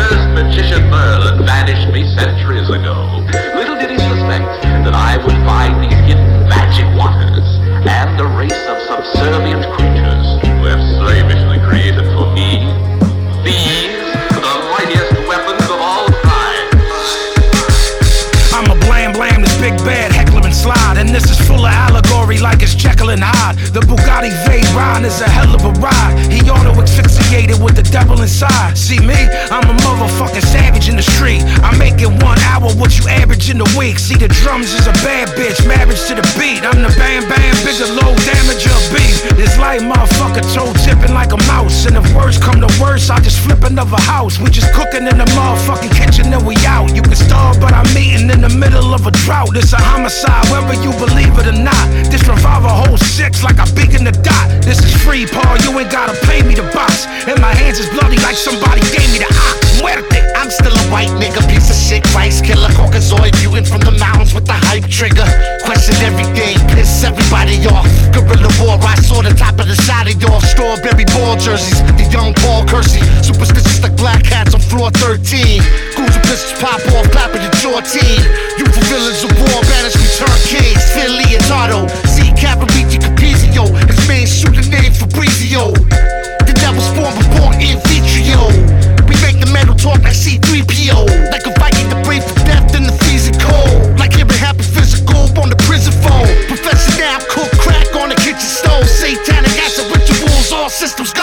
cursed magician Merlin vanished me centuries ago, little did he suspect that I would find these hidden magic waters and a race of subservient creatures who have slavishly created for me these, the mightiest weapons of all time. I'm a blam, this big bad heckler and slide, and this is full of allegory like it's Jekyll and Hyde. The Bugatti Veyron is a hell of a ride. He auto-asphyxiated with the devil inside. See me? I'm a motherfucking savage in the street. I make in 1 hour what you average in a week. See, the drums is a bad bitch, marriage to the beat. I'm the bam bam, bigger low damager beat. This light motherfucker toe tipping like a mouse, and if worse come to worse, I'll just flip another house. We just cooking in the motherfucking kitchen and we out. You can starve, but I'm eating in the middle of a drought. It's a homicide, whether you believe it or not. This revolver holds 6 like I big in the dot. This is free, Paul, you ain't gotta pay me to box. And my hands is bloody like somebody gave me the ox. Muerte. I'm still a white nigga, piece of shit, vice killer, Caucasoid, viewing from the mountains with the hype trigger. Question everything, piss everybody off. Guerrilla war, I saw the top of the side of y'all. Strawberry ball jerseys, the young Paul Kersey. Superstitious like black hats on floor 13. Ghouls and pistols pop off, clapping at your team. Youthful villains of war, banish return kings. Phil Leotardo, C. Cavaricci Capizio. His main shooter name Fabrizio. The devil's born, but born in vitrio. We make the metal talk like C-3PO. Like a Viking, the brave for death in the freezing cold. Like hearing happy physical on the prison phone. Professor now cook crack on the kitchen stove. Satanic acid rituals, all systems